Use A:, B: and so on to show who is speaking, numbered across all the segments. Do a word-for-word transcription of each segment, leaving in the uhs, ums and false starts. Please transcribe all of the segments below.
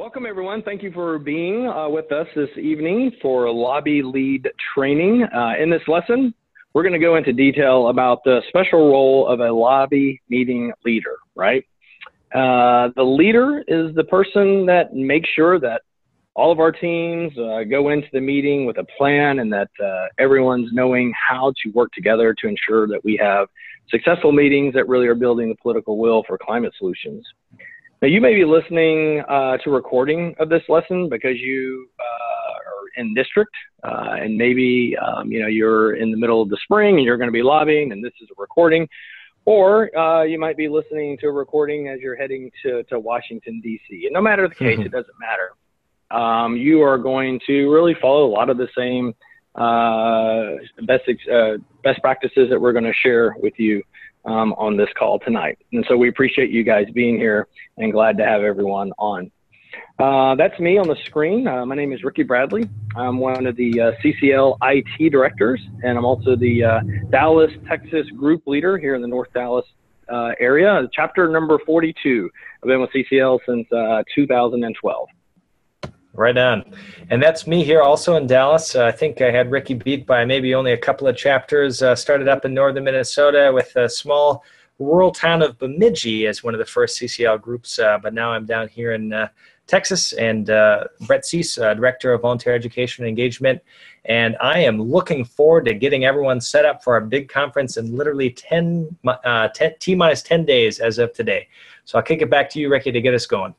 A: Welcome, everyone. Thank you for being uh, with us this evening for Lobby Lead Training. Uh, in this lesson, we're going to go into detail about the special role of a lobby meeting leader, right? Uh, the leader is the person that makes sure that all of our teams uh, go into the meeting with a plan and that uh, everyone's knowing how to work together to ensure that we have successful meetings that really are building the political will for climate solutions. Now, you may be listening uh, to a recording of this lesson because you uh, are in district uh, and maybe um, you know, you're in the middle of the spring and you're going to be lobbying and this is a recording. Or uh, you might be listening to a recording as you're heading to, to Washington, D C And no matter the case, mm-hmm. it doesn't matter. Um, you are going to really follow a lot of the same uh, best, uh, best practices that we're going to share with you um, on this call tonight. And so we appreciate you guys being here and glad to have everyone on. Uh, that's me on the screen. Uh, my name is Ricky Bradley. I'm one of the uh, C C L I T directors, and I'm also the uh, Dallas, Texas group leader here in the North Dallas uh, area, chapter number forty-two. I've been with C C L since uh, two thousand twelve.
B: Right on. And that's me here also in Dallas. Uh, I think I had Ricky beat by maybe only a couple of chapters. Uh, started up in northern Minnesota with a small rural town of Bemidji as one of the first C C L groups, uh, but now I'm down here in uh, Texas, and uh, Brett Cease, uh, Director of Volunteer Education and Engagement, and I am looking forward to getting everyone set up for our big conference in literally ten, uh, ten, T minus ten days as of today. So I'll kick it back to you, Ricky, to get us going.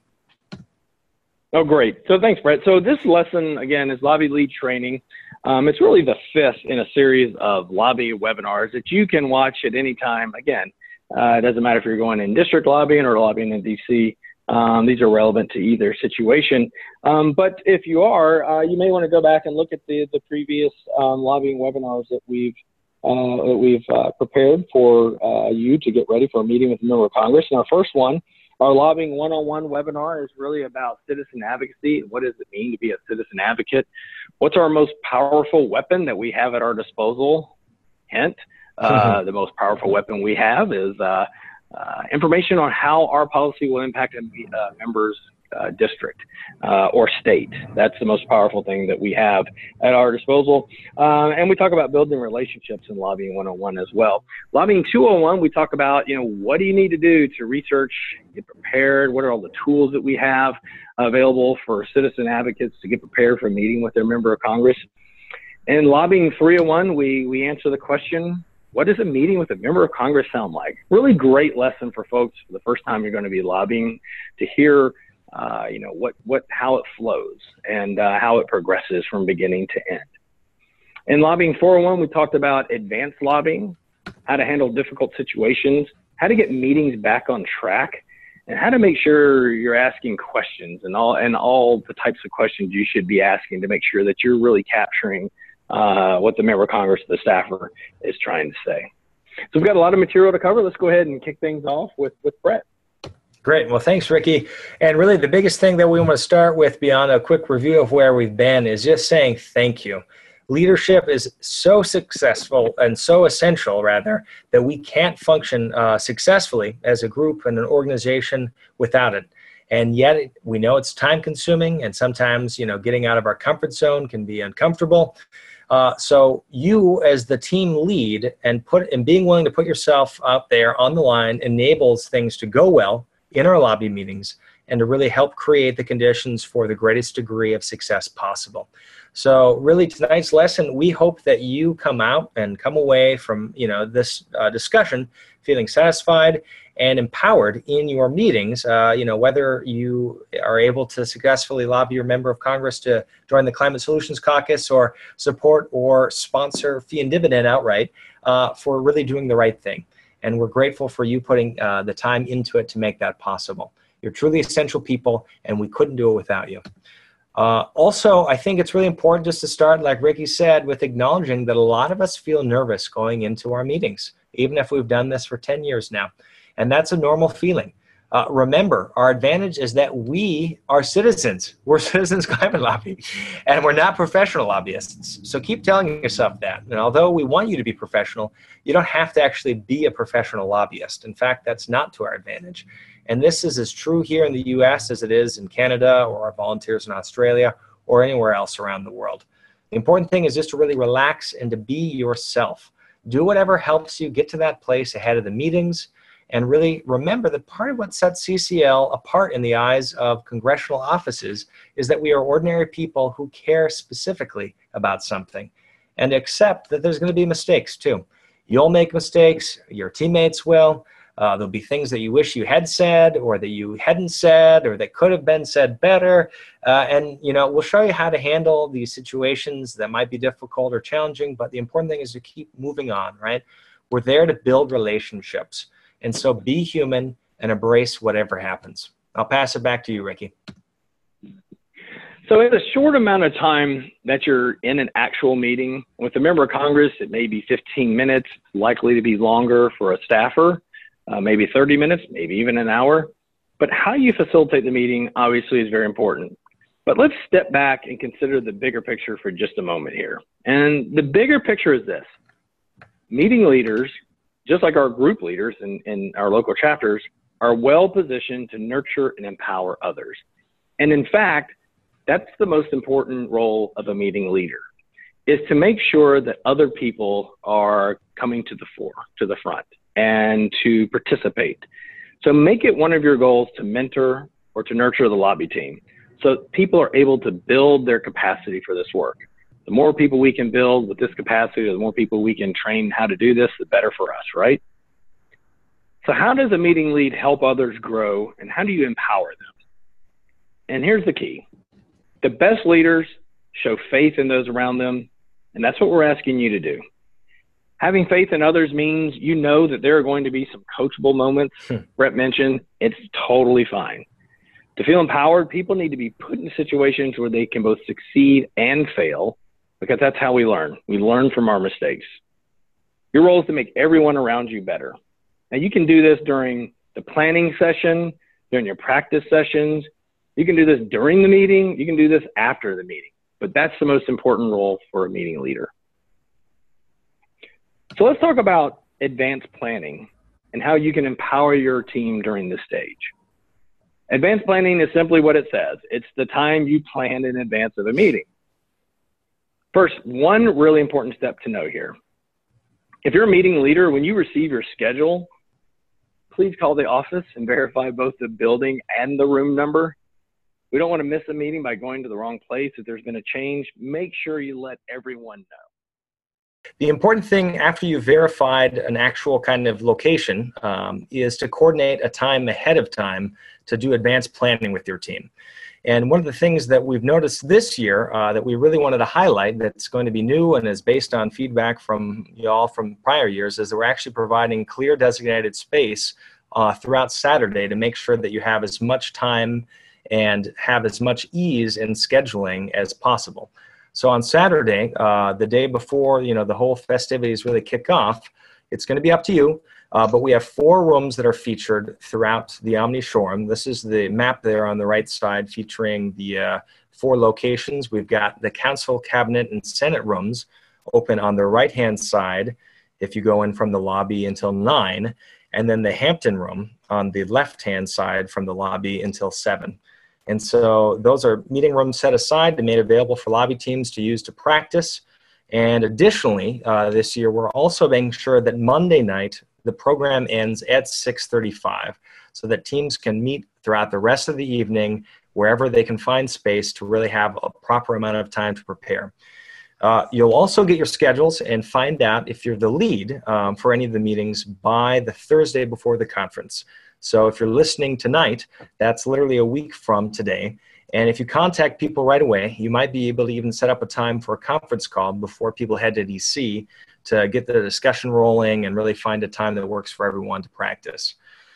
A: Oh, great. So thanks, Brett. So this lesson, again, is Lobby Lead Training. Um, it's really the fifth in a series of lobby webinars that you can watch at any time. Again, uh, it doesn't matter if you're going in district lobbying or lobbying in D C Um, these are relevant to either situation. Um, but if you are, uh, you may want to go back and look at the, the previous um, lobbying webinars that we've, uh, that we've uh, prepared for uh, you to get ready for a meeting with a member of Congress. And our first one, our Lobbying one oh one webinar, is really about citizen advocacy. What does it mean to be a citizen advocate? What's our most powerful weapon that we have at our disposal? Hint, uh, the most powerful weapon we have is uh, uh, information on how our policy will impact a uh, member's uh, district uh, or state. That's the most powerful thing that we have at our disposal. Uh, and we talk about building relationships in Lobbying one oh one as well. Lobbying two oh one, we talk about, you know, what do you need to do to research, get prepared? What are all the tools that we have available for citizen advocates to get prepared for a meeting with their member of Congress? In Lobbying three oh one, we, we answer the question, what does a meeting with a member of Congress sound like? Really great lesson for folks for the first time you're going to be lobbying, to hear uh, you know, what, what, how it flows and uh, how it progresses from beginning to end. In Lobbying four oh one, we talked about advanced lobbying, how to handle difficult situations, how to get meetings back on track, and how to make sure you're asking questions and all, and all the types of questions you should be asking to make sure that you're really capturing uh, what the member of Congress, the staffer, is trying to say. So we've got a lot of material to cover. Let's go ahead and kick things off with, with Brett.
B: Great. Well, thanks, Ricky. And really the biggest thing that we want to start with beyond a quick review of where we've been is just saying thank you. Leadership is so successful and so essential, rather, that we can't function uh, successfully as a group and an organization without it. And yet we know it's time consuming, and sometimes, you know, getting out of our comfort zone can be uncomfortable. Uh, so you as the team lead and put and being willing to put yourself out there on the line enables things to go well in our lobby meetings and to really help create the conditions for the greatest degree of success possible. So really tonight's lesson, we hope that you come out and come away from, you know, this uh, discussion feeling satisfied and empowered in your meetings, uh, you know, whether you are able to successfully lobby your member of Congress to join the Climate Solutions Caucus or support or sponsor fee and dividend outright uh, for really doing the right thing. And we're grateful for you putting uh, the time into it to make that possible. You're truly essential people, and we couldn't do it without you. Uh, also, I think it's really important just to start, like Ricky said, with acknowledging that a lot of us feel nervous going into our meetings, even if we've done this for ten years now. And that's a normal feeling. Uh, remember, our advantage is that we are citizens. We're Citizens Climate Lobby, and we're not professional lobbyists. So keep telling yourself that. And although we want you to be professional, you don't have to actually be a professional lobbyist. In fact, that's not to our advantage. And this is as true here in the U S as it is in Canada or our volunteers in Australia or anywhere else around the world. The important thing is just to really relax and to be yourself. Do whatever helps you get to that place ahead of the meetings, and really remember that part of what sets C C L apart in the eyes of congressional offices is that we are ordinary people who care specifically about something and accept that there's going to be mistakes too. You'll make mistakes, your teammates will. Uh, there'll be things that you wish you had said or that you hadn't said or that could have been said better. Uh, and, you know, we'll show you how to handle these situations that might be difficult or challenging, but the important thing is to keep moving on, right? We're there to build relationships. And so be human and embrace whatever happens. I'll pass it back to you, Ricky.
A: So in the short amount of time that you're in an actual meeting with a member of Congress, it may be fifteen minutes, likely to be longer for a staffer. Uh, maybe thirty minutes, maybe even an hour. But how you facilitate the meeting obviously is very important. But let's step back and consider the bigger picture for just a moment here. And the bigger picture is this. Meeting leaders, just like our group leaders in, in our local chapters, are well positioned to nurture and empower others. And in fact, that's the most important role of a meeting leader, is to make sure that other people are coming to the fore, to the front, and to participate. So make it one of your goals to mentor or to nurture the lobby team so people are able to build their capacity for this work. The more people we can build with this capacity, the more people we can train how to do this, the better for us, right? So how does a meeting lead help others grow, and how do you empower them? And here's the key. The best leaders show faith in those around them, and that's what we're asking you to do. Having faith in others means you know that there are going to be some coachable moments. Hmm. Brett mentioned it's totally fine. To feel empowered, people need to be put in situations where they can both succeed and fail, because that's how we learn. We learn from our mistakes. Your role is to make everyone around you better. Now, you can do this during the planning session, during your practice sessions. You can do this during the meeting. You can do this after the meeting. But that's the most important role for a meeting leader. So let's talk about advanced planning and how you can empower your team during this stage. Advanced planning is simply what it says. It's the time you plan in advance of a meeting. First, one really important step to know here. If you're a meeting leader, when you receive your schedule, please call the office and verify both the building and the room number. We don't want to miss a meeting by going to the wrong place. If there's been a change, make sure you let everyone know.
B: The important thing after you've verified an actual kind of location um, is to coordinate a time ahead of time to do advanced planning with your team. And one of the things that we've noticed this year uh, that we really wanted to highlight that's going to be new and is based on feedback from y'all from prior years is that we're actually providing clear designated space uh, throughout Saturday to make sure that you have as much time and have as much ease in scheduling as possible. So on Saturday, uh, the day before, you know, the whole festivities really kick off, it's going to be up to you. Uh, but we have four rooms that are featured throughout the Omni Showroom. This is the map there on the right side featuring the uh, four locations. We've got the Council, Cabinet, and Senate rooms open on the right-hand side if you go in from the lobby until nine, and then the Hampton room on the left-hand side from the lobby until seven. And so those are meeting rooms set aside and made available for lobby teams to use to practice. And additionally, uh, this year, we're also making sure that Monday night, the program ends at six thirty-five so that teams can meet throughout the rest of the evening wherever they can find space to really have a proper amount of time to prepare. Uh, you'll also get your schedules and find out if you're the lead um, for any of the meetings by the Thursday before the conference. So if you're listening tonight, that's literally a week from today. And if you contact people right away, you might be able to even set up a time for a conference call before people head to D C to get the discussion rolling and really find a time that works for everyone to practice.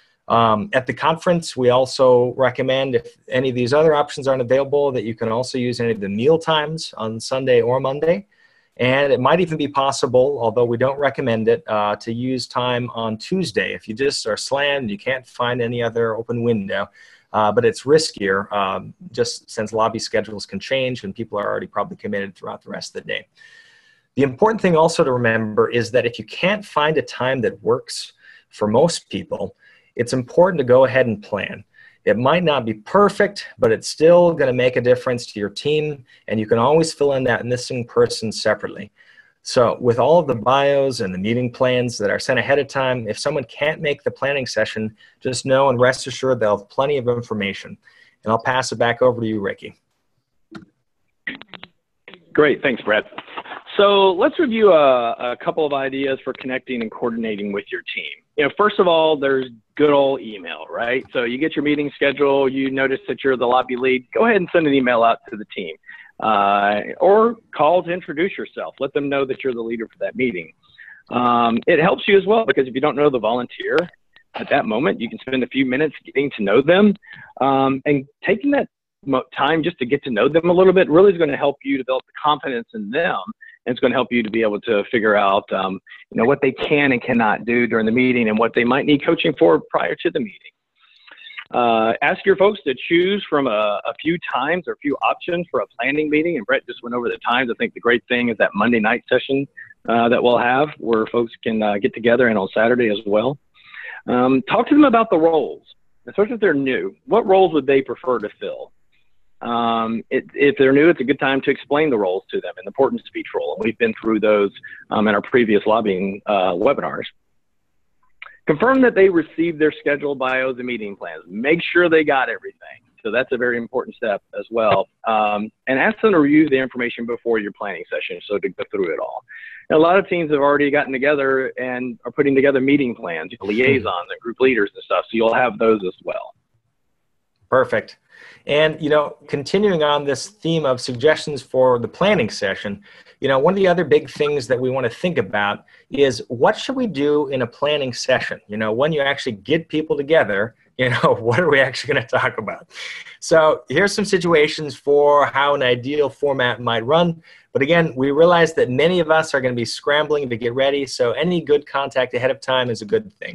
B: Um, at the conference, we also recommend, if any of these other options aren't available, that you can also use any of the meal times on Sunday or Monday. And it might even be possible, although we don't recommend it, uh, to use time on Tuesday if you just are slammed, you can't find any other open window. Uh, but it's riskier um, just since lobby schedules can change and people are already probably committed throughout the rest of the day. The important thing also to remember is that if you can't find a time that works for most people, it's important to go ahead and plan. It might not be perfect, but it's still going to make a difference to your team, and you can always fill in that missing person separately. So with all of the bios and the meeting plans that are sent ahead of time, if someone can't make the planning session, just know and rest assured they'll have plenty of information. And I'll pass it back over to you, Ricky.
A: Great, thanks, Brett. So let's review a, a couple of ideas for connecting and coordinating with your team. You know, first of all, there's good old email, right? So you get your meeting schedule, you notice that you're the lobby lead, go ahead and send an email out to the team. Uh, or call to introduce yourself. Let them know that you're the leader for that meeting. Um, it helps you as well, because if you don't know the volunteer at that moment, you can spend a few minutes getting to know them, um, and taking that time just to get to know them a little bit really is going to help you develop the confidence in them, and it's going to help you to be able to figure out um, you know, what they can and cannot do during the meeting and what they might need coaching for prior to the meeting. Uh, ask your folks to choose from a, a few times or a few options for a planning meeting. And Brett just went over the times. I think the great thing is that Monday night session uh, that we'll have, where folks can uh, get together, and on Saturday as well. Um, talk to them about the roles, especially if they're new. What roles would they prefer to fill? Um, it, if they're new, it's a good time to explain the roles to them, an important speech role. And we've been through those um, in our previous lobbying uh, webinars. Confirm that they received their scheduled bios and meeting plans. Make sure they got everything. So that's a very important step as well. Um, and ask them to review the information before your planning session, so to go through it all. And a lot of teams have already gotten together and are putting together meeting plans, you know, liaisons and group leaders and stuff. So you'll have those as well.
B: Perfect. And, you know, continuing on this theme of suggestions for the planning session, you know, one of the other big things that we want to think about is, what should we do in a planning session? You know, when you actually get people together, you know, what are we actually going to talk about? So here's some situations for how an ideal format might run. But again, we realize that many of us are going to be scrambling to get ready, so any good contact ahead of time is a good thing.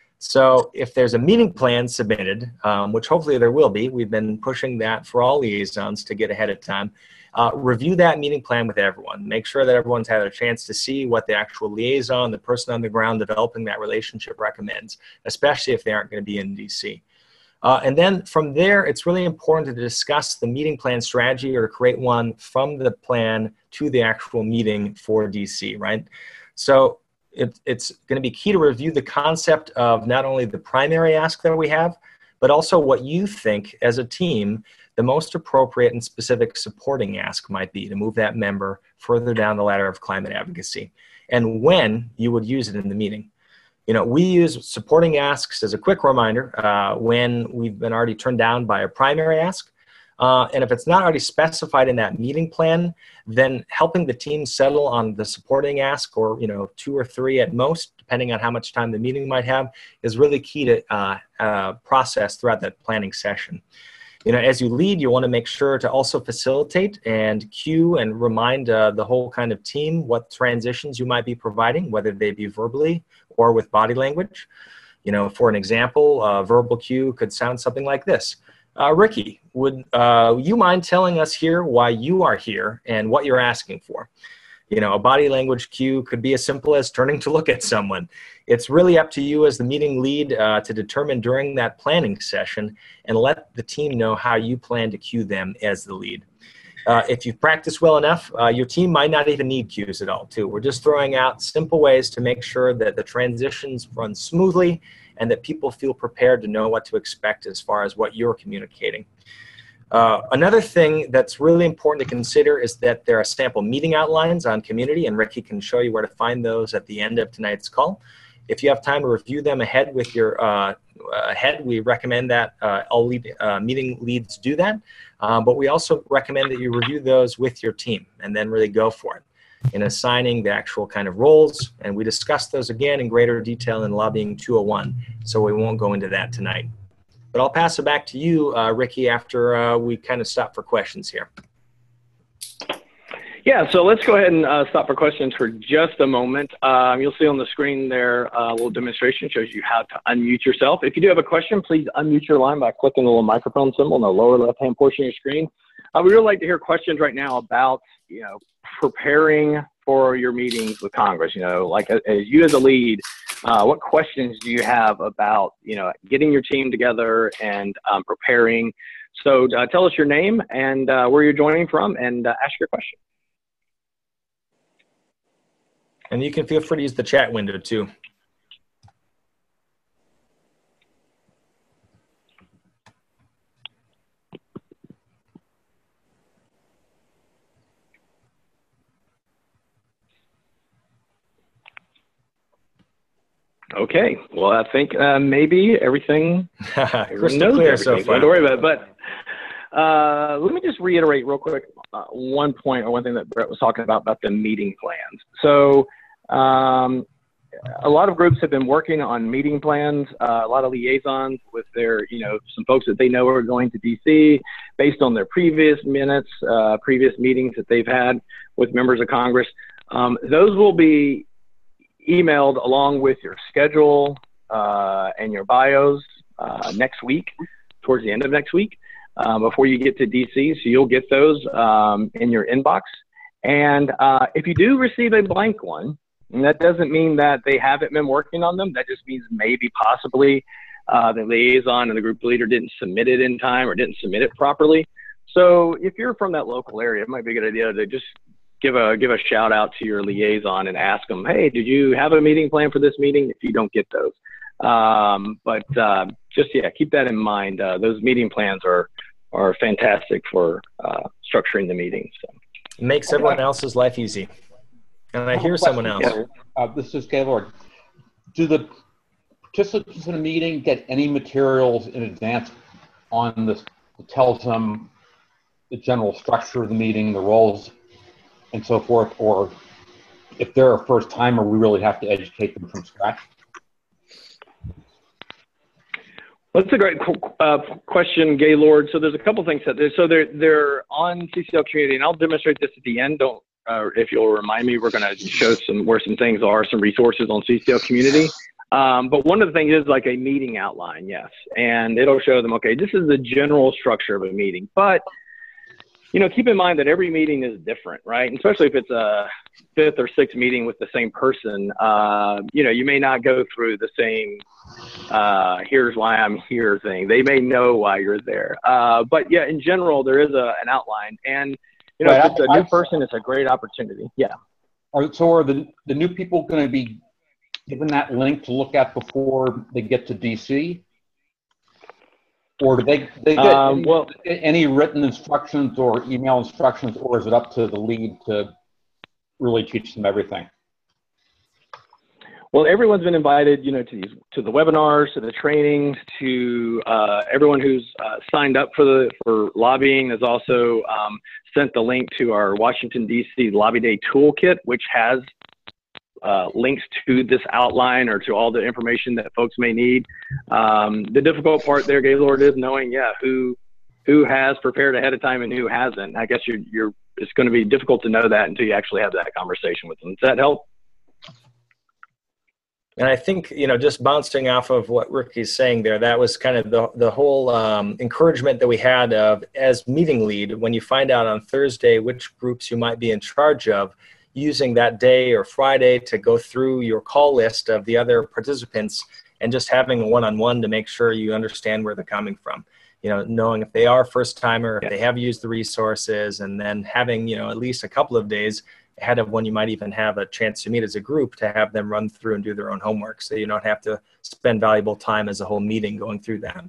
B: So if there's a meeting plan submitted, um, which hopefully there will be, we've been pushing that for all liaisons to get ahead of time, uh, review that meeting plan with everyone. Make sure that everyone's had a chance to see what the actual liaison, the person on the ground developing that relationship, recommends, especially if they aren't going to be in D C. Uh, and then from there, it's really important to discuss the meeting plan strategy, or to create one from the plan to the actual meeting for D C, right? So It, it's going to be key to review the concept of not only the primary ask that we have, but also what you think as a team the most appropriate and specific supporting ask might be to move that member further down the ladder of climate advocacy, and when you would use it in the meeting. You know, we use supporting asks, as a quick reminder, uh, when we've been already turned down by a primary ask. Uh, and if it's not already specified in that meeting plan, then helping the team settle on the supporting ask, or, you know, two or three at most, depending on how much time the meeting might have, is really key to uh, uh, process throughout that planning session. You know, as you lead, you want to make sure to also facilitate and cue and remind uh, the whole kind of team what transitions you might be providing, whether they be verbally or with body language. You know, for an example, a verbal cue could sound something like this. Uh, Ricky, would uh, you mind telling us here why you are here and what you're asking for? You know, a body language cue could be as simple as turning to look at someone. It's really up to you as the meeting lead uh, to determine during that planning session, and let the team know how you plan to cue them as the lead. Uh, if you've practiced well enough, uh, your team might not even need cues at all, too. We're just throwing out simple ways to make sure that the transitions run smoothly and that people feel prepared to know what to expect as far as what you're communicating. Uh, another thing that's really important to consider is that there are sample meeting outlines on Community, and Ricky can show you where to find those at the end of tonight's call. If you have time to review them ahead with your uh, ahead, we recommend that uh, all lead, uh, meeting leads do that. Um, but we also recommend that you review those with your team and then really go for it in assigning the actual kind of roles. And we discussed those again in greater detail in Lobbying two oh one, so we won't go into that tonight. But I'll pass it back to you, uh, Ricky, after uh, we kind of stop for questions here.
A: Yeah, so let's go ahead and uh, stop for questions for just a moment. Um, you'll see on the screen there uh, a little demonstration shows you how to unmute yourself. If you do have a question, please unmute your line by clicking the little microphone symbol in the lower left-hand portion of your screen. Uh, we would really like to hear questions right now about, you know, preparing for your meetings with Congress? You know, like as you as a lead, uh, what questions do you have about, you know, getting your team together and um, preparing? So uh, tell us your name and uh, where you're joining from, and uh, ask your question.
B: And you can feel free to use the chat window too.
A: Okay. Well, I think uh, maybe everything
B: crystal
A: knows
B: clear
A: everything,
B: so far.
A: Don't worry about it. But uh, let me just reiterate real quick uh, one point or one thing that Brett was talking about about the meeting plans. So um, a lot of groups have been working on meeting plans. Uh, a lot of liaisons with their, you know, some folks that they know are going to D C based on their previous minutes, uh, previous meetings that they've had with members of Congress. Um, those will be emailed along with your schedule uh, and your bios uh, next week, towards the end of next week, uh, before you get to D C. So you'll get those um, in your inbox. And uh, if you do receive a blank one, and that doesn't mean that they haven't been working on them. That just means maybe possibly uh, the liaison and the group leader didn't submit it in time or didn't submit it properly. So if you're from that local area, it might be a good idea to just give a give a shout out to your liaison and ask them, hey, did you have a meeting plan for this meeting? If you don't get those, um, but uh, just yeah, keep that in mind. Uh, those meeting plans are are fantastic for uh, structuring the meetings. So.
B: It makes everyone else's life easy. And I hear someone else.
C: Uh, this is Gaylord. Do the participants in a meeting get any materials in advance on this that tells them the general structure of the meeting, the roles, and so forth? Or if they're a first timer, we really have to educate them from scratch?
A: Well, that's a great uh, question, Gaylord. So there's a couple things that they're, so they're they're on C C L Community, and I'll demonstrate this at the end. Don't uh, if you'll remind me, we're going to show some where some things are, some resources on C C L Community. Um, but one of the things is like a meeting outline, yes, and it'll show them, okay, this is the general structure of a meeting, but you know, keep in mind that every meeting is different, right? And especially if it's a fifth or sixth meeting with the same person, uh, you know, you may not go through the same, uh, here's why I'm here thing. They may know why you're there. Uh, but yeah, in general, there is a, an outline. And, you know,
C: right,
A: if it's a new person, it's a great opportunity. Yeah.
C: Are, so are the, the new people going to be given that link to look at before they get to D C? Or do they, they get
A: um,
C: any,
A: well,
C: any written instructions or email instructions, or is it up to the lead to really teach them everything?
A: Well, everyone's been invited, you know, to these, to the webinars, to the trainings, to uh, everyone who's uh, signed up for the for lobbying has also um, sent the link to our Washington, D C Lobby Day Toolkit, which has Uh, links to this outline or to all the information that folks may need. Um, the difficult part there, Gaylord, is knowing, yeah, who who has prepared ahead of time and who hasn't. I guess you're, you're it's going to be difficult to know that until you actually have that conversation with them. Does that help?
B: And I think, you know, just bouncing off of what Ricky's saying there, that was kind of the, the whole um, encouragement that we had of as meeting lead, when you find out on Thursday which groups you might be in charge of, using that day or Friday to go through your call list of the other participants and just having a one-on-one to make sure you understand where they're coming from. You know, knowing if they are first timer, if
A: yeah.
B: they have used the resources, and then having, you know, at least a couple of days ahead of when you might even have a chance to meet as a group to have them run through and do their own homework, so you don't have to spend valuable time as a whole meeting going through that.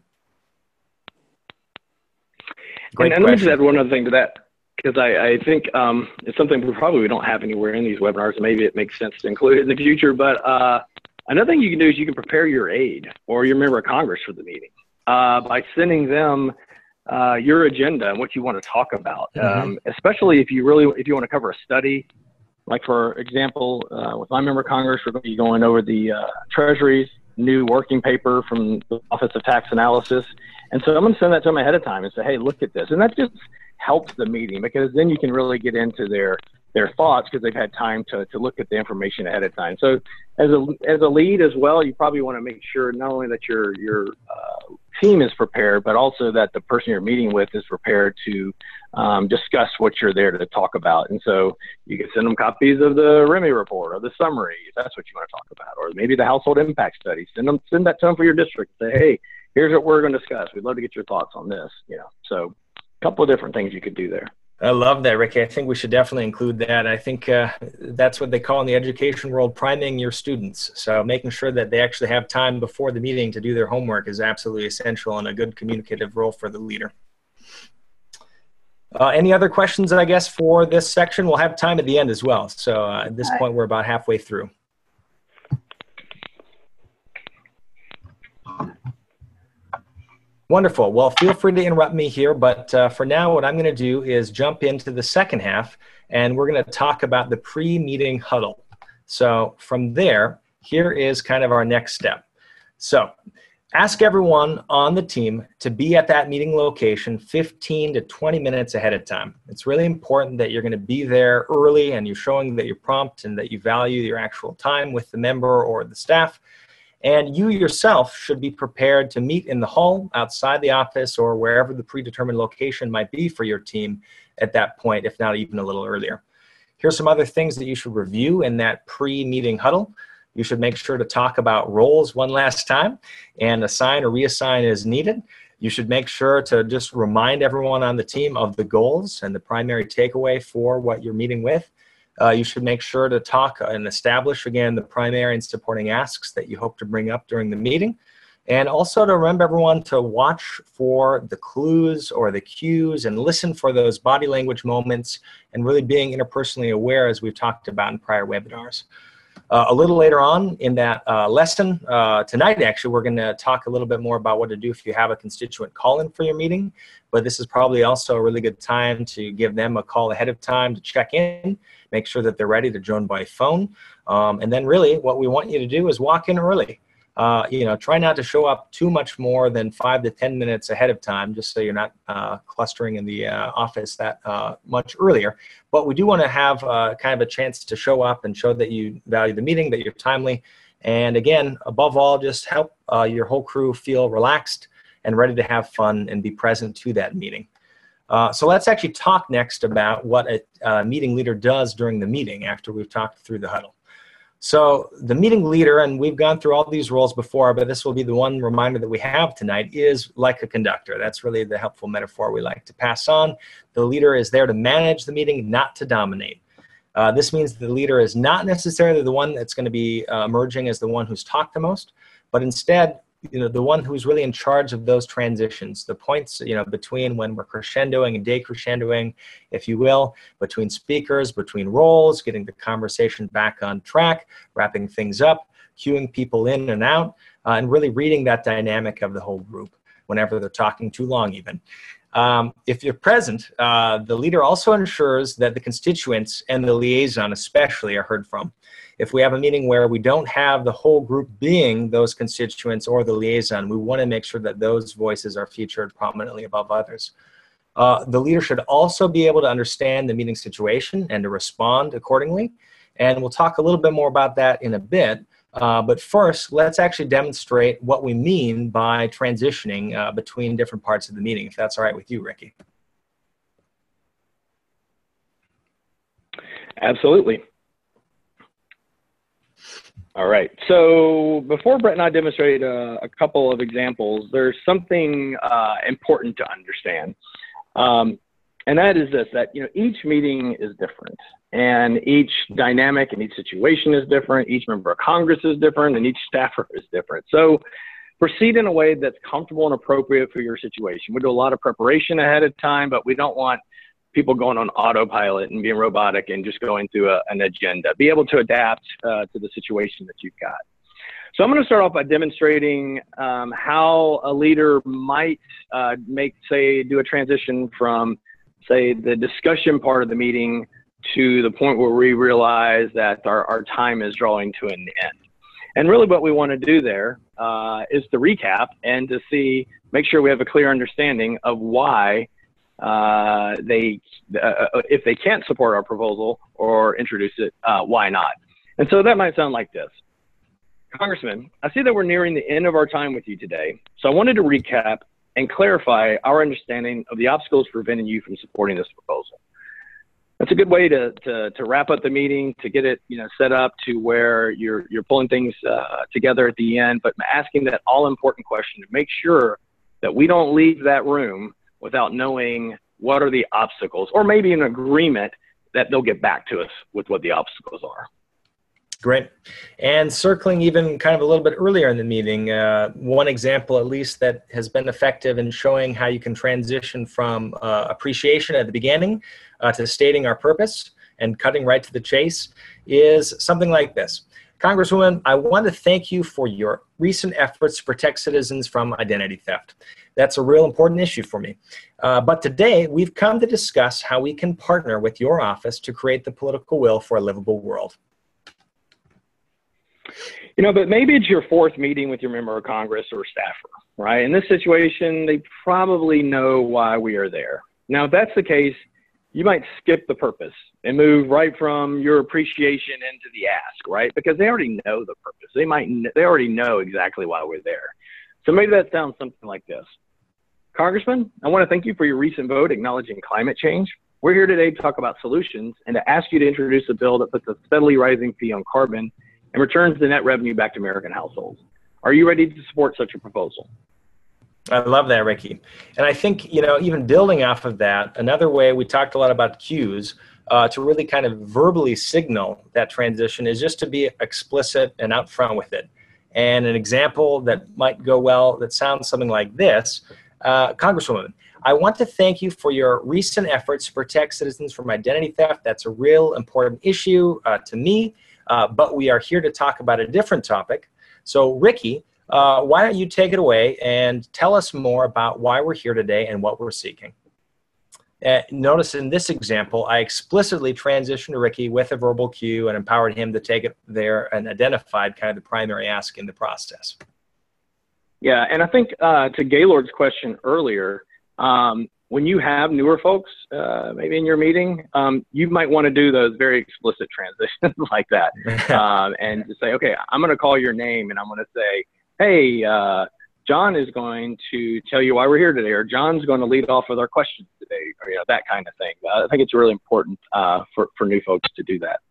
A: Great and, and let me just add one other thing to that, because I, I think um, it's something we probably don't have anywhere in these webinars. Maybe it makes sense to include it in the future. But uh, another thing you can do is you can prepare your aide or your member of Congress for the meeting uh, by sending them uh, your agenda and what you want to talk about. Mm-hmm. um, especially if you really if you want to cover a study. Like, for example, uh, with my member of Congress, we're going to be going over the uh, Treasury's new working paper from the Office of Tax Analysis. And so I'm going to send that to them ahead of time and say, hey, look at this. And that just helps the meeting, because then you can really get into their their thoughts, because they've had time to, to look at the information ahead of time. So as a as a lead as well, you probably want to make sure not only that you're you're uh, team is prepared, but also that the person you're meeting with is prepared to um, discuss what you're there to talk about. And so you can send them copies of the R M I report or the summary, if that's what you want to talk about, or maybe the household impact study. Send them, send that to them for your district. Say, hey, here's what we're going to discuss. We'd love to get your thoughts on this. You know, so a couple of different things you could do there.
B: I love that, Ricky. I think we should definitely include that. I think uh, that's what they call in the education world priming your students. So making sure that they actually have time before the meeting to do their homework is absolutely essential and a good communicative role for the leader. Uh, any other questions, I guess, for this section? We'll have time at the end as well. So uh, at this point, we're about halfway through. Wonderful. Well, feel free to interrupt me here, but uh, for now, what I'm going to do is jump into the second half, and we're going to talk about the pre-meeting huddle. So from there, here is kind of our next step. So ask everyone on the team to be at that meeting location fifteen to twenty minutes ahead of time. It's really important that you're going to be there early and you're showing that you're prompt and that you value your actual time with the member or the staff. And you yourself should be prepared to meet in the hall, outside the office, or wherever the predetermined location might be for your team at that point, if not even a little earlier. Here's some other things that you should review in that pre-meeting huddle. You should make sure to talk about roles one last time and assign or reassign as needed. You should make sure to just remind everyone on the team of the goals and the primary takeaway for what you're meeting with. Uh, you should make sure to talk and establish, again, the primary and supporting asks that you hope to bring up during the meeting. And also to remember everyone to watch for the clues or the cues and listen for those body language moments and really being interpersonally aware, as we've talked about in prior webinars. Uh, a little later on in that uh, lesson, uh, tonight actually, we're going to talk a little bit more about what to do if you have a constituent call-in for your meeting. But this is probably also a really good time to give them a call ahead of time to check in, make sure that they're ready to join by phone. Um, and then really what we want you to do is walk in early. Uh, you know, try not to show up too much more than five to ten minutes ahead of time, just so you're not uh, clustering in the uh, office that uh, much earlier. But we do want to have uh, kind of a chance to show up and show that you value the meeting, that you're timely. And again, above all, just help uh, your whole crew feel relaxed and ready to have fun and be present to that meeting. Uh, so let's actually talk next about what a uh, meeting leader does during the meeting after we've talked through the huddle. So the meeting leader, and we've gone through all these roles before, but this will be the one reminder that we have tonight, is like a conductor. That's really the helpful metaphor we like to pass on. The leader is there to manage the meeting, not to dominate. Uh, this means the leader is not necessarily the one that's going to be uh, emerging as the one who's talked the most, but instead, you know, the one who's really in charge of those transitions, the points, you know, between when we're crescendoing and decrescendoing, if you will, between speakers, between roles, getting the conversation back on track, wrapping things up, queuing people in and out, uh, and really reading that dynamic of the whole group whenever they're talking too long even. Um, if you're present, uh, the leader also ensures that the constituents and the liaison especially are heard from. If we have a meeting where we don't have the whole group being those constituents or the liaison, we want to make sure that those voices are featured prominently above others. Uh, the leader should also be able to understand the meeting situation and to respond accordingly. And we'll talk a little bit more about that in a bit. Uh, but first, let's actually demonstrate what we mean by transitioning uh, between different parts of the meeting, if that's all right with you, Ricky.
A: Absolutely. All right. So before Brett and I demonstrate a, a couple of examples, there's something uh, important to understand. Um, and that is this, that, you know, each meeting is different. And each dynamic and each situation is different. Each member of Congress is different, and each staffer is different. So proceed in a way that's comfortable and appropriate for your situation. We do a lot of preparation ahead of time, but we don't want people going on autopilot and being robotic and just going through a, an agenda. Be able to adapt uh, to the situation that you've got. So I'm going to start off by demonstrating um, how a leader might uh, make, say, do a transition from, say, the discussion part of the meeting to the point where we realize that our, our time is drawing to an end. And really what we want to do there uh, is to recap and to see, make sure we have a clear understanding of why uh, they, uh, if they can't support our proposal or introduce it, uh, why not? And so that might sound like this. Congressman, I see that we're nearing the end of our time with you today, so I wanted to recap and clarify our understanding of the obstacles preventing you from supporting this proposal. That's a good way to, to, to wrap up the meeting, to get it you know, set up to where you're, you're pulling things uh, together at the end, but asking that all-important question to make sure that we don't leave that room without knowing what are the obstacles, or maybe an agreement that they'll get back to us with what the obstacles are.
B: Great. And circling even kind of a little bit earlier in the meeting, uh, one example at least that has been effective in showing how you can transition from uh, appreciation at the beginning uh, to stating our purpose and cutting right to the chase is something like this. Congresswoman, I want to thank you for your recent efforts to protect citizens from identity theft. That's a real important issue for me. Uh, but today, we've come to discuss how we can partner with your office to create the political will for a livable world.
A: You know, but maybe it's your fourth meeting with your member of Congress or staffer, right? In this situation, they probably know why we are there. Now, if that's the case, you might skip the purpose and move right from your appreciation into the ask, right? Because they already know the purpose. They might, they already know exactly why we're there. So maybe that sounds something like this. Congressman, I want to thank you for your recent vote acknowledging climate change. We're here today to talk about solutions and to ask you to introduce a bill that puts a steadily rising fee on carbon and returns the net revenue back to American households. Are you ready to support such a proposal?
B: I love that, Ricky. And I think, you know, even building off of that, another way we talked a lot about cues uh, to really kind of verbally signal that transition is just to be explicit and upfront with it. And an example that might go well that sounds something like this, uh, Congresswoman, I want to thank you for your recent efforts to protect citizens from identity theft. That's a real important issue uh, to me. Uh, but we are here to talk about a different topic. So, Ricky, uh, why don't you take it away and tell us more about why we're here today and what we're seeking. Uh, notice in this example, I explicitly transitioned to Ricky with a verbal cue and empowered him to take it there and identified kind of the primary ask in the process.
A: Yeah, and I think uh, to Gaylord's question earlier, um, when you have newer folks, uh, maybe in your meeting, um, you might want to do those very explicit transitions like that, um, and to say, okay, I'm going to call your name, and I'm going to say, hey, uh, John is going to tell you why we're here today, or John's going to lead off with our questions today, or you know, that kind of thing. Uh, I think it's really important uh, for for new folks to do that.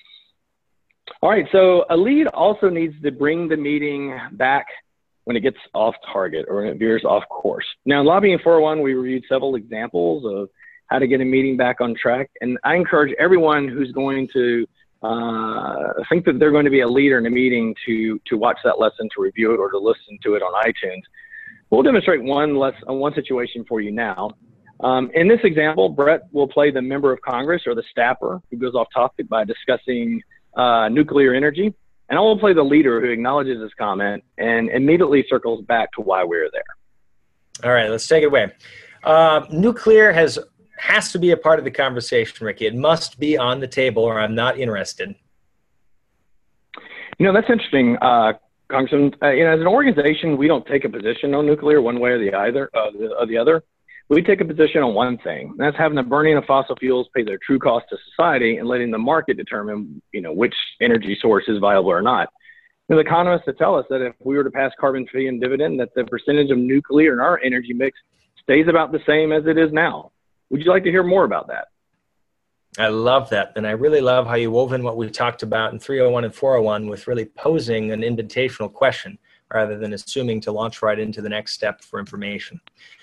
A: All right, so a lead also needs to bring the meeting back when it gets off target or when it veers off course. Now, in Lobbying four oh one, we reviewed several examples of how to get a meeting back on track. And I encourage everyone who's going to uh, think that they're going to be a leader in a meeting to, to watch that lesson, to review it, or to listen to it on iTunes. We'll demonstrate one, less, uh, one situation for you now. Um, in this example, Brett will play the member of Congress or the staffer who goes off topic by discussing uh, nuclear energy. And I will play the leader who acknowledges his comment and immediately circles back to why we're there.
B: All right, let's take it away. Uh, nuclear has has to be a part of the conversation, Ricky. It must be on the table or I'm not interested.
A: You know, that's interesting, uh, Congressman. Uh, you know, as an organization, we don't take a position on nuclear one way or the, either, uh, the, or the other. We take a position on one thing, and that's having the burning of fossil fuels pay their true cost to society and letting the market determine, you know, which energy source is viable or not. There's economists that tell us that if we were to pass carbon fee and dividend, that the percentage of nuclear in our energy mix stays about the same as it is now. Would you like to hear more about that?
B: I love that, and I really love how you wove in what we talked about in three oh one and four oh one with really posing an invitational question rather than assuming to launch right into the next step for information.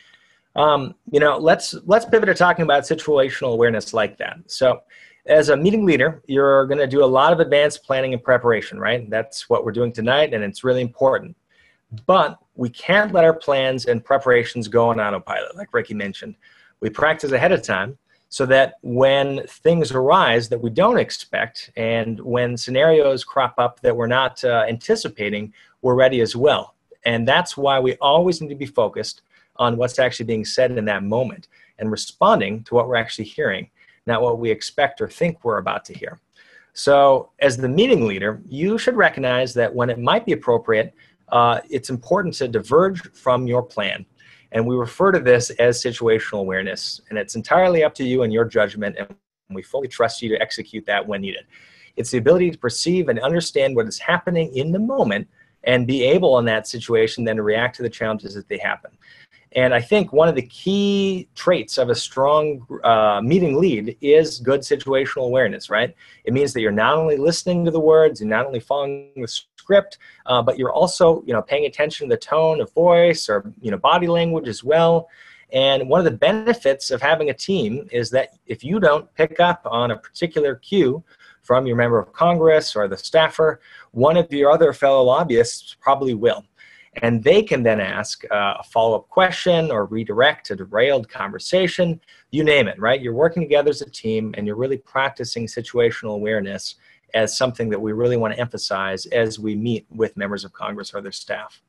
B: Um, you know, let's let's pivot to talking about situational awareness like that. So as a meeting leader, you're going to do a lot of advanced planning and preparation, right? That's what we're doing tonight, and it's really important. But we can't let our plans and preparations go on autopilot, like Ricky mentioned. We practice ahead of time so that when things arise that we don't expect and when scenarios crop up that we're not uh, anticipating, we're ready as well. And that's why we always need to be focused on what's actually being said in that moment and responding to what we're actually hearing, not what we expect or think we're about to hear. So as the meeting leader, you should recognize that when it might be appropriate, uh, it's important to diverge from your plan. And we refer to this as situational awareness. And it's entirely up to you and your judgment, and we fully trust you to execute that when needed. It's the ability to perceive and understand what is happening in the moment and be able in that situation then to react to the challenges as they happen. And I think one of the key traits of a strong uh, meeting lead is good situational awareness, right? It means that you're not only listening to the words, you're not only following the script, uh, but you're also, you know, paying attention to the tone of voice or, you know, body language as well. And one of the benefits of having a team is that if you don't pick up on a particular cue from your member of Congress or the staffer, one of your other fellow lobbyists probably will. And they can then ask uh, a follow-up question or redirect a derailed conversation, you name it, right? You're working together as a team and you're really practicing situational awareness as something that we really want to emphasize as we meet with members of Congress or their staff.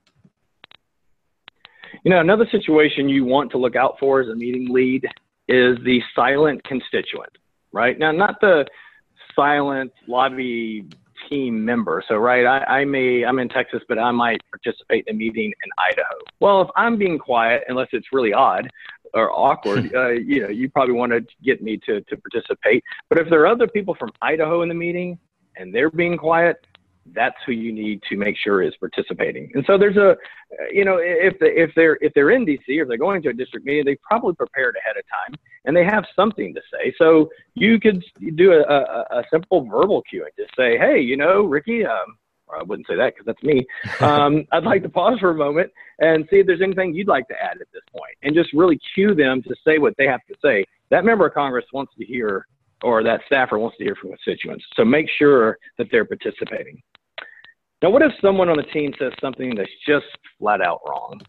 A: You know, another situation you want to look out for as a meeting lead is the silent constituent, right? Now, not the silent lobby team member. So, right, I, I may, I'm in Texas, but I might participate in a meeting in Idaho. Well, if I'm being quiet, unless it's really odd or awkward, uh, you know, you probably want to get me to, to participate. But if there are other people from Idaho in the meeting and they're being quiet, that's who you need to make sure is participating. And so there's a, you know, if, the, if they're if they're in D C or they're going to a district meeting, they've probably prepared ahead of time and they have something to say. So you could do a, a, a simple verbal cue and just say, hey, you know, Ricky, um, or I wouldn't say that because that's me. Um, I'd like to pause for a moment and see if there's anything you'd like to add at this point, and just really cue them to say what they have to say. That member of Congress wants to hear, or that staffer wants to hear from constituents. So make sure that they're participating. Now, what if someone on the team says something that's just flat out wrong?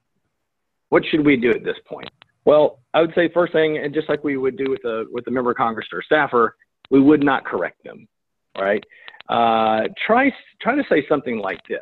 A: What should we do at this point? Well, I would say first thing, and just like we would do with a with a member of Congress or a staffer, we would not correct them, right? Uh, try try to say something like this.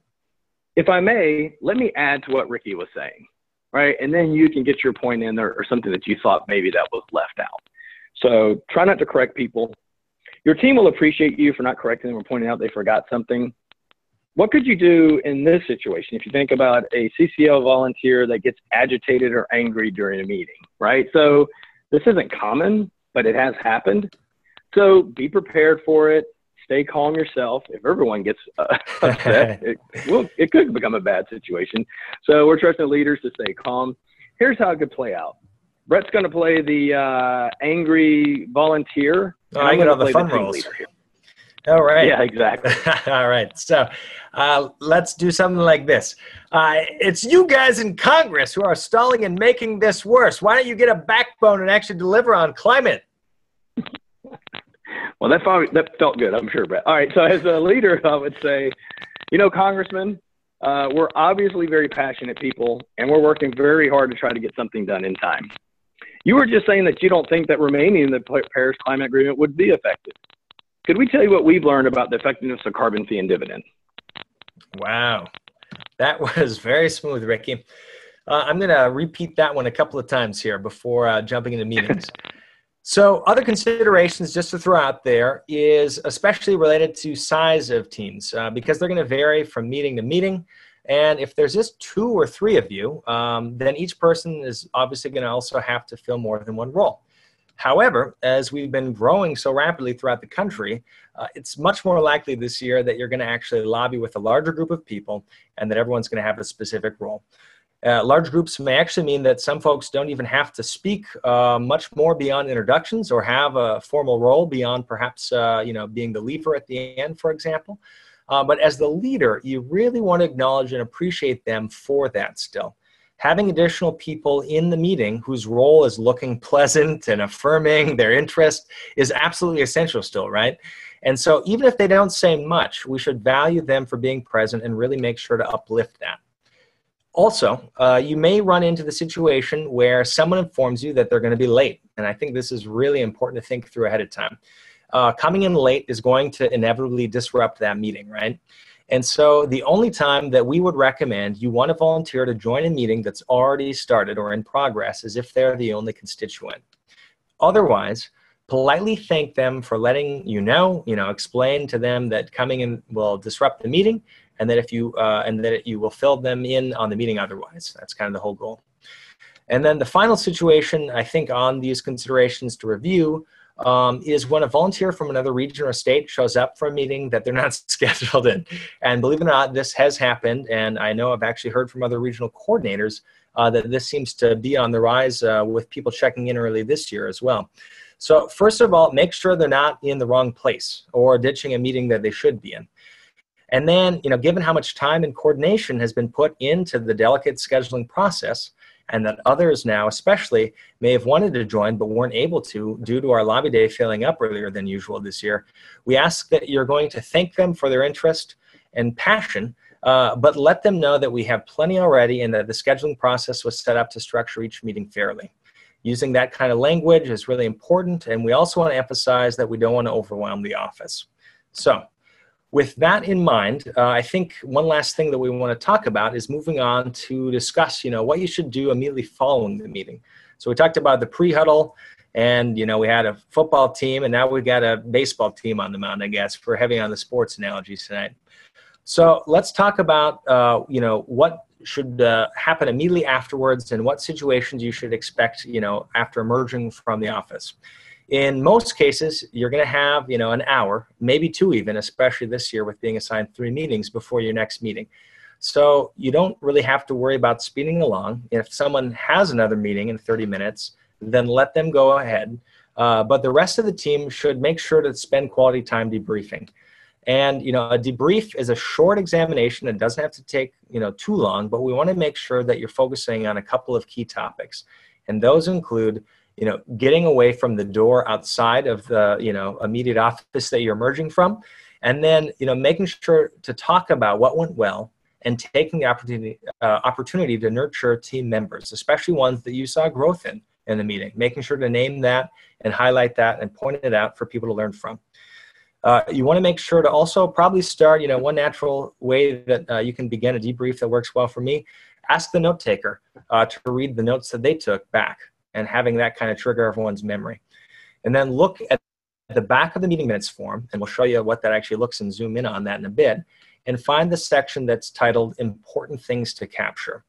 A: If I may, let me add to what Ricky was saying, right? And then you can get your point in there or something that you thought maybe that was left out. So try not to correct people. Your team will appreciate you for not correcting them or pointing out they forgot something. What could you do in this situation if you think about a C C L volunteer that gets agitated or angry during a meeting, right? So this isn't common, but it has happened. So be prepared for it. Stay calm yourself. If everyone gets uh, upset, it, will, it could become a bad situation. So we're trusting leaders to stay calm. Here's how it could play out. Brett's going to play the uh, angry volunteer.
B: Oh, I get all the fun roles. All right.
A: Yeah, exactly.
B: All right. So uh, let's do something like this. Uh, it's you guys in Congress who are stalling and making this worse. Why don't you get a backbone and actually deliver on climate?
A: Well, that, probably, that felt good, I'm sure, Brett. All right. So as a leader, I would say, you know, Congressman, uh, we're obviously very passionate people, and we're working very hard to try to get something done in time. You were just saying that you don't think that remaining in the Paris Climate Agreement would be effective. Could we tell you what we've learned about the effectiveness of carbon fee and dividend?
B: Wow. That was very smooth, Ricky. Uh, I'm going to repeat that one a couple of times here before uh, jumping into meetings. So other considerations just to throw out there is especially related to size of teams uh, because they're going to vary from meeting to meeting. And if there's just two or three of you, um, then each person is obviously going to also have to fill more than one role. However, as we've been growing so rapidly throughout the country, uh, it's much more likely this year that you're going to actually lobby with a larger group of people and that everyone's going to have a specific role. Uh, large groups may actually mean that some folks don't even have to speak uh, much more beyond introductions or have a formal role beyond perhaps uh, you know, being the leaver at the end, for example. Uh, but as the leader, you really want to acknowledge and appreciate them for that still. Having additional people in the meeting whose role is looking pleasant and affirming their interest is absolutely essential still, right? And so even if they don't say much, we should value them for being present and really make sure to uplift that. Also, uh, you may run into the situation where someone informs you that they're going to be late. And I think this is really important to think through ahead of time. Uh, coming in late is going to inevitably disrupt that meeting, right? And so the only time that we would recommend you want to volunteer to join a meeting that's already started or in progress is if they're the only constituent. Otherwise, politely thank them for letting you know, you know, explain to them that coming in will disrupt the meeting and that if you, uh, and that you will fill them in on the meeting otherwise. That's kind of the whole goal. And then the final situation, I think, on these considerations to review um, is when a volunteer from another region or state shows up for a meeting that they're not scheduled in. And believe it or not, this has happened, and I know I've actually heard from other regional coordinators uh, that this seems to be on the rise uh, with people checking in early this year as well. So first of all, make sure they're not in the wrong place or ditching a meeting that they should be in. And then, you know, given how much time and coordination has been put into the delicate scheduling process, and that others now especially may have wanted to join but weren't able to due to our lobby day filling up earlier than usual this year, we ask that you're going to thank them for their interest and passion, uh, but let them know that we have plenty already and that the scheduling process was set up to structure each meeting fairly. Using that kind of language is really important, and we also want to emphasize that we don't want to overwhelm the office. So, with that in mind, uh, I think one last thing that we want to talk about is moving on to discuss, you know, what you should do immediately following the meeting. So we talked about the pre-huddle, and, you know, we had a football team, and now we've got a baseball team on the mound, I guess. We're heavy on the sports analogies tonight. So let's talk about, uh, you know, what should uh, happen immediately afterwards and what situations you should expect, you know, after emerging from the office. In most cases, you're going to have, you know, an hour, maybe two even, especially this year with being assigned three meetings before your next meeting. So you don't really have to worry about speeding along. If someone has another meeting in thirty minutes, then let them go ahead. Uh, but the rest of the team should make sure to spend quality time debriefing. And, you know, a debrief is a short examination. It doesn't have to take, you know, too long, but we want to make sure that you're focusing on a couple of key topics. And those include, you know, getting away from the door outside of the, you know, immediate office that you're emerging from. And then, you know, making sure to talk about what went well and taking the opportunity, uh, opportunity to nurture team members, especially ones that you saw growth in in the meeting, making sure to name that and highlight that and point it out for people to learn from. Uh, you want to make sure to also probably start, you know, one natural way that uh, you can begin a debrief that works well for me, ask the note taker uh, to read the notes that they took back, and having that kind of trigger everyone's memory. And then look at the back of the meeting minutes form, and we'll show you what that actually looks and zoom in on that in a bit, and find the section that's titled Important Things to Capture.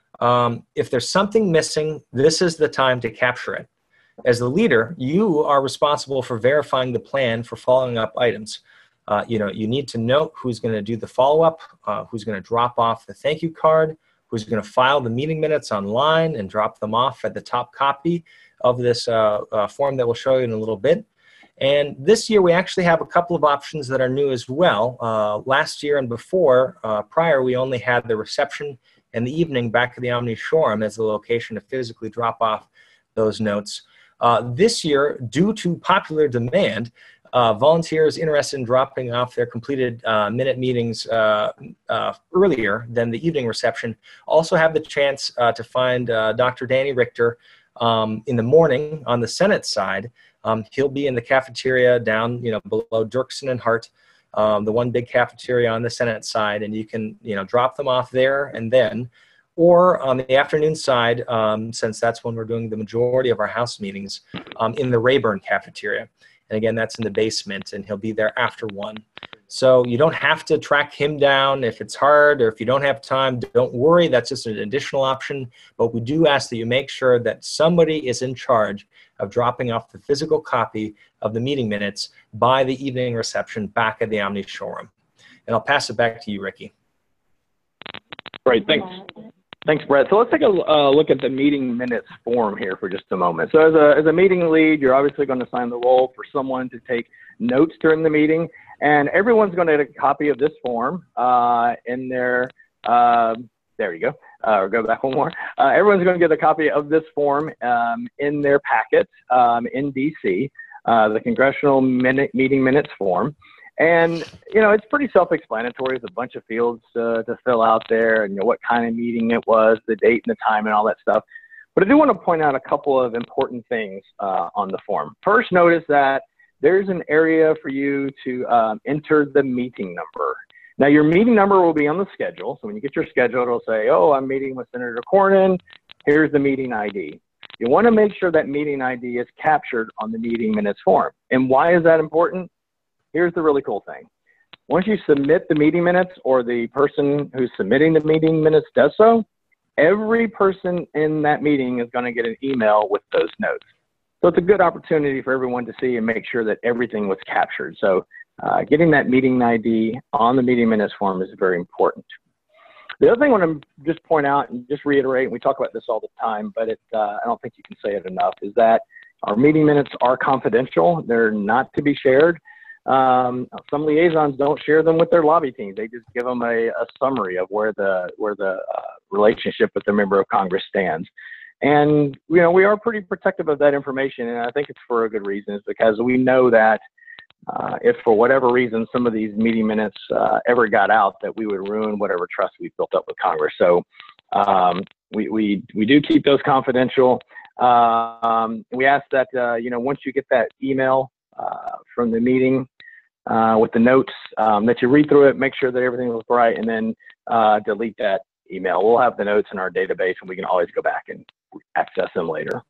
B: Um, if there's something missing, this is the time to capture it. As the leader, you are responsible for verifying the plan for following up items. Uh, you know, you need to note who's going to do the follow-up, uh, who's going to drop off the thank you card, who's going to file the meeting minutes online and drop them off at the top copy of this uh, uh, form that we'll show you in a little bit. And this year, we actually have a couple of options that are new as well. Uh, last year and before, uh, prior, we only had the reception and the evening back at the Omni Showroom as the location to physically drop off those notes. Uh, this year, due to popular demand, uh, volunteers interested in dropping off their completed uh, minute meetings uh, uh, earlier than the evening reception also have the chance uh, to find uh, Doctor Danny Richter um, in the morning on the Senate side. Um, he'll be in the cafeteria down, you know, below Dirksen and Hart, um, the one big cafeteria on the Senate side, and you can, you know, drop them off there and then. Or on the afternoon side, um, since that's when we're doing the majority of our house meetings, um, in the Rayburn cafeteria. And again, that's in the basement, and he'll be there after one. So you don't have to track him down if it's hard or if you don't have time. Don't worry, that's just an additional option. But we do ask that you make sure that somebody is in charge of dropping off the physical copy of the meeting minutes by the evening reception back at the Omni Showroom. And I'll pass it back to you, Ricky.
A: Great, thanks. Thanks, Brett. So let's take a uh, look at the meeting minutes form here for just a moment. So as a, as a meeting lead, you're obviously going to assign the role for someone to take notes during the meeting, and everyone's going to get a copy of this form uh, in their, uh, there you go, uh, or go back one more. Uh, everyone's going to get a copy of this form um, in their packet um, in D C, uh, the Congressional minute, Meeting Minutes form. And, you know, it's pretty self-explanatory. There's a bunch of fields uh, to fill out there, and, you know, what kind of meeting it was, the date and the time and all that stuff. But I do want to point out a couple of important things uh, on the form. First, notice that there's an area for you to um, enter the meeting number. Now, your meeting number will be on the schedule. So when you get your schedule, it'll say, oh, I'm meeting with Senator Cornyn. Here's the meeting I D. You want to make sure that meeting I D is captured on the meeting minutes form. And why is that important? Here's the really cool thing. Once you submit the meeting minutes, or the person who's submitting the meeting minutes does so, every person in that meeting is going to get an email with those notes. So it's a good opportunity for everyone to see and make sure that everything was captured. So uh, getting that meeting I D on the meeting minutes form is very important. The other thing I want to just point out and just reiterate, and we talk about this all the time, but it, uh, I don't think you can say it enough, is that our meeting minutes are confidential. They're not to be shared. Um, some liaisons don't share them with their lobby teams. They just give them a, a summary of where the where the uh, relationship with the member of Congress stands. And you know, we are pretty protective of that information, and I think it's for a good reason. It's because we know that uh, if for whatever reason some of these meeting minutes uh, ever got out, that we would ruin whatever trust we've built up with Congress. So um, we we we do keep those confidential. Uh, um, we ask that uh, you know, once you get that email uh, from the meeting uh, with the notes, um, that you read through it, make sure that everything was right, and then uh, delete that email. We'll have the notes in our database, and we can always go back and access them later.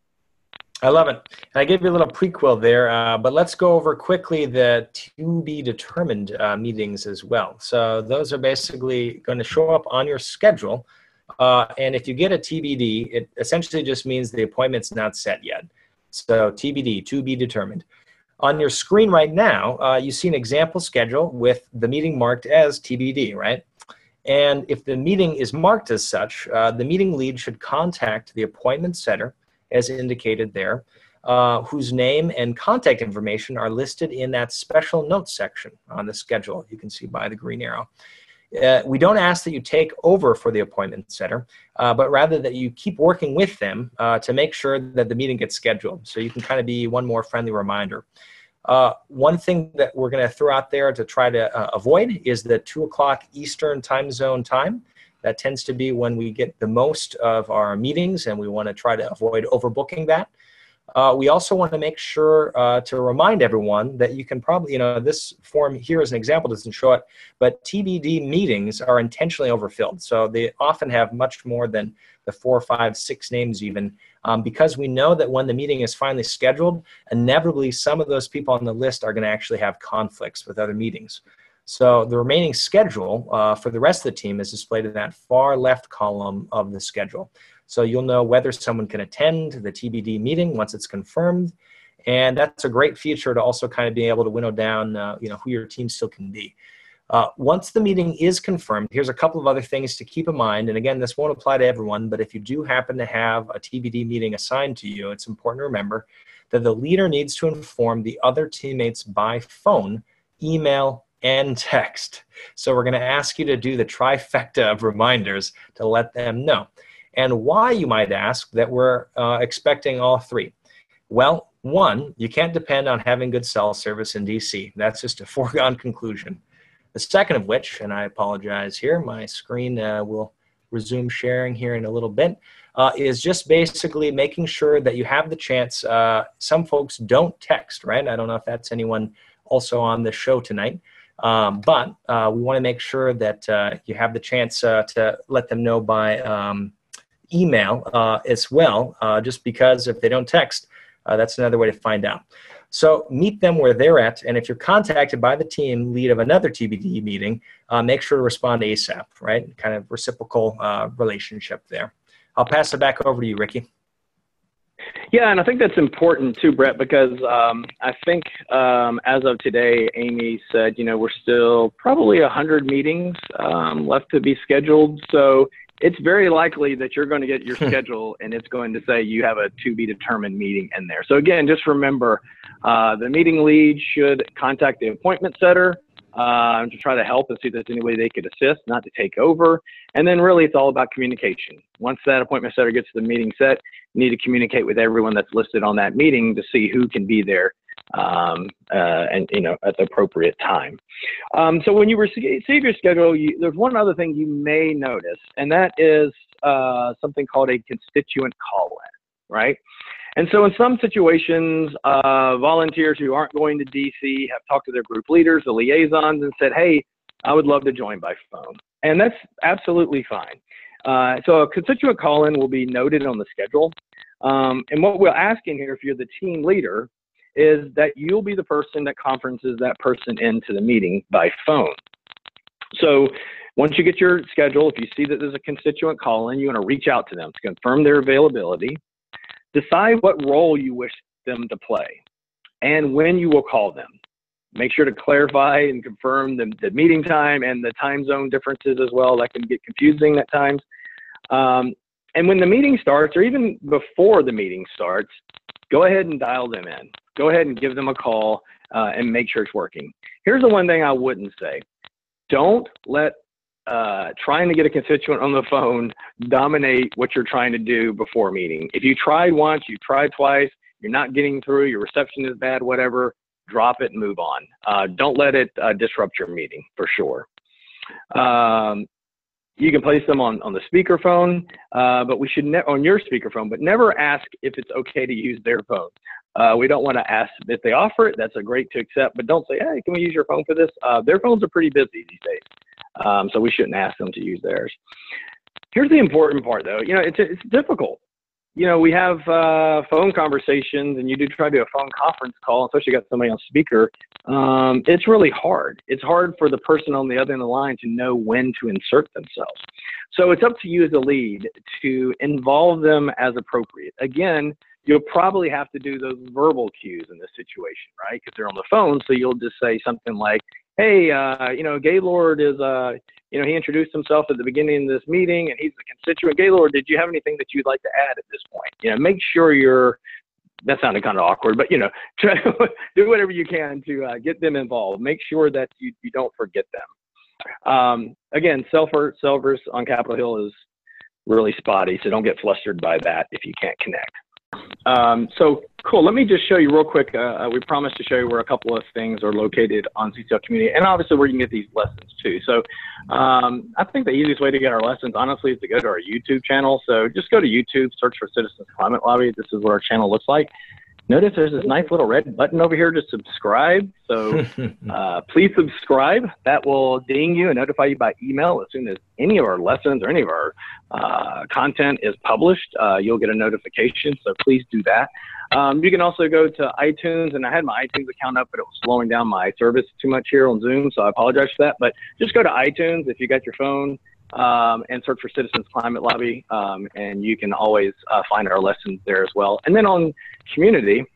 B: I love it. And I gave you a little prequel there, uh, but let's go over quickly the to be determined uh, meetings as well. So those are basically going to show up on your schedule. Uh, and if you get a T B D, it essentially just means the appointment's not set yet. So T B D, to be determined. On your screen right now, uh, you see an example schedule with the meeting marked as T B D, right? And if the meeting is marked as such, uh, the meeting lead should contact the appointment setter, as indicated there, uh, whose name and contact information are listed in that special notes section on the schedule. You can see by the green arrow. Uh, we don't ask that you take over for the appointment setter, uh, but rather that you keep working with them uh, to make sure that the meeting gets scheduled. So you can kind of be one more friendly reminder. Uh, one thing that we're going to throw out there to try to uh, avoid is the two o'clock Eastern time zone time. That tends to be when we get the most of our meetings, and we want to try to avoid overbooking that. Uh, we also want to make sure uh, to remind everyone that you can probably, you know, this form here as an example doesn't show it, but T B D meetings are intentionally overfilled. So they often have much more than the four, five, six names even, um, because we know that when the meeting is finally scheduled, inevitably some of those people on the list are going to actually have conflicts with other meetings. So the remaining schedule uh, for the rest of the team is displayed in that far left column of the schedule. So you'll know whether someone can attend the T B D meeting once it's confirmed. And that's a great feature to also kind of be able to winnow down uh, you know, who your team still can be. Uh, once the meeting is confirmed, here's a couple of other things to keep in mind. And again, this won't apply to everyone, but if you do happen to have a T B D meeting assigned to you, it's important to remember that the leader needs to inform the other teammates by phone, email, and text. So we're going to ask you to do the trifecta of reminders to let them know. And why, you might ask, that we're uh, expecting all three? Well, one, you can't depend on having good cell service in D C. That's just a foregone conclusion. The second of which, and I apologize here, my screen uh, will resume sharing here in a little bit, uh, is just basically making sure that you have the chance. Uh, some folks don't text, right? I don't know if that's anyone also on the show tonight. Um, but uh, we want to make sure that uh, you have the chance uh, to let them know by um, email uh, as well, uh, just because if they don't text, uh, that's another way to find out. So meet them where they're at, and if you're contacted by the team lead of another T B D meeting, uh, make sure to respond ASAP, right? Kind of reciprocal uh, relationship there. I'll pass it back over to you, Ricky.
A: Yeah, and I think that's important too, Brett, because um, I think um, as of today, Amy said, you know, we're still probably one hundred meetings um, left to be scheduled. So it's very likely that you're going to get your schedule and it's going to say you have a to be determined meeting in there. So again, just remember, uh, the meeting lead should contact the appointment setter uh, to try to help and see if there's any way they could assist, not to take over. And then really it's all about communication. Once that appointment setter gets the meeting set, you need to communicate with everyone that's listed on that meeting to see who can be there um, uh, and, you know, at the appropriate time. Um, so when you receive your schedule, you, there's one other thing you may notice, and that is uh, something called a constituent call-in, right? And so in some situations, uh, volunteers who aren't going to D C have talked to their group leaders, the liaisons, and said, hey, I would love to join by phone. And that's absolutely fine. Uh, so a constituent call-in will be noted on the schedule. Um, and what we're asking here, if you're the team leader, is that you'll be the person that conferences that person into the meeting by phone. So once you get your schedule, if you see that there's a constituent call-in, you want to reach out to them to confirm their availability, Decide what role you wish them to play and when you will call them. Make sure to clarify and confirm the, the meeting time and the time zone differences as well. That can get confusing at times. Um, and when the meeting starts, or even before the meeting starts, go ahead and dial them in. Go ahead and give them a call uh, and make sure it's working. Here's the one thing I wouldn't say. Don't let uh, trying to get a constituent on the phone dominate what you're trying to do before a meeting. If you tried once, you tried twice, you're not getting through, your reception is bad, whatever, drop it and move on. Uh, don't let it uh, disrupt your meeting, for sure. Um, you can place them on, on the speakerphone, uh, but we should never, on your speakerphone, but never ask if it's okay to use their phone. Uh, we don't want to ask if they offer it. That's a great to accept, but don't say, hey, can we use your phone for this? Uh, their phones are pretty busy these days, um, so we shouldn't ask them to use theirs. Here's the important part, though. You know, it's, it's difficult. You know, we have uh, phone conversations, and you do try to do a phone conference call, especially got somebody on speaker. Um, it's really hard. It's hard for the person on the other end of the line to know when to insert themselves. So it's up to you as a lead to involve them as appropriate. Again, you'll probably have to do those verbal cues in this situation, right? Because they're on the phone, so you'll just say something like, hey, uh, you know, Gaylord is, uh, you know, he introduced himself at the beginning of this meeting, and he's a constituent. Gaylord, did you have anything that you'd like to add at this point? You know, make sure you're, that sounded kind of awkward, but, you know, try to do whatever you can to uh, get them involved. Make sure that you, you don't forget them. Um, again, self-service on Capitol Hill is really spotty, so don't get flustered by that if you can't connect. Um, so cool. Let me just show you real quick. Uh, we promised to show you where a couple of things are located on C C L Community, and obviously where you can get these lessons too. So um, I think the easiest way to get our lessons, honestly, is to go to our YouTube channel. So just go to YouTube, search for Citizens Climate Lobby. This is what our channel looks like. Notice there's this nice little red button over here to subscribe. So uh, please subscribe. That will ding you and notify you by email as soon as any of our lessons or any of our uh, content is published. Uh, you'll get a notification, so please do that. Um, you can also go to iTunes, and I had my iTunes account up, but it was slowing down my service too much here on Zoom, so I apologize for that. But just go to iTunes if you got your phone. Um, and search for Citizens Climate Lobby, um, and you can always uh, find our lessons there as well. And then on community,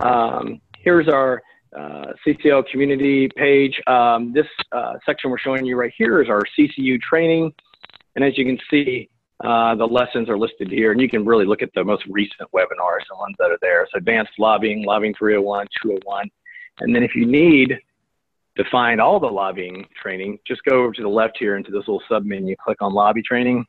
A: um, here's our uh, C C L community page. Um, this uh, section we're showing you right here is our C C U training, and as you can see, uh, the lessons are listed here, and you can really look at the most recent webinars, the ones that are there. So advanced lobbying, lobbying three oh one, two oh one, and then if you need to find all the lobbying training, just go over to the left here into this little sub menu, click on lobby training.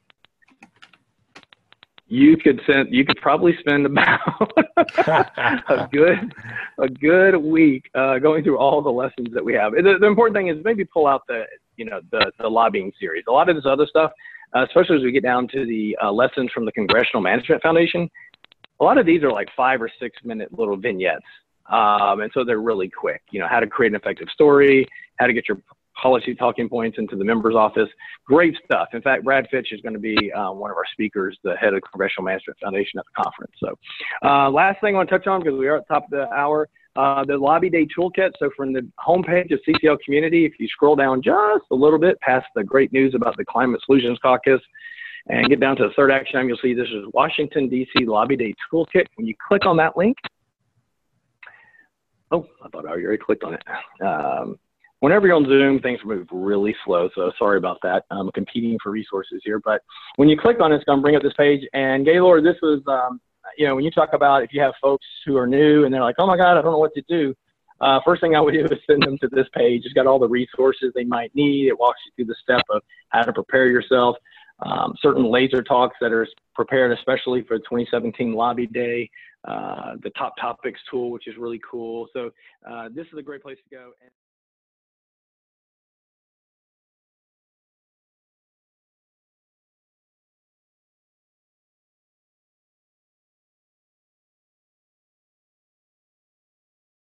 A: You could send, you could probably spend about a good, a good week uh, going through all the lessons that we have. The, the important thing is maybe pull out the, you know, the, the lobbying series. A lot of this other stuff, uh, especially as we get down to the uh, lessons from the Congressional Management Foundation, a lot of these are like five or six minute little vignettes. Um, and so they're really quick, you know, how to create an effective story, how to get your policy talking points into the member's office. Great stuff. In fact, Brad Fitch is going to be uh, one of our speakers, the head of the Congressional Management Foundation at the conference. So uh, last thing I want to touch on, because we are at the top of the hour, uh, the Lobby Day Toolkit. So from the homepage of C C L Community, if you scroll down just a little bit past the great news about the Climate Solutions Caucus and get down to the third action item, you'll see this is Washington, D C Lobby Day Toolkit. When you click on that link, oh, I thought I already clicked on it. Um, whenever you're on Zoom, things move really slow, so sorry about that. I'm competing for resources here, but when you click on it, it's going to bring up this page. And Gaylord, this was, um, you know, when you talk about if you have folks who are new and they're like, oh my God, I don't know what to do. Uh, first thing I would do is send them to this page. It's got all the resources they might need. It walks you through the step of how to prepare yourself. Um, certain laser talks that are prepared especially for the twenty seventeen Lobby Day, uh, the Top Topics tool, which is really cool. So uh, this is a great place to go. And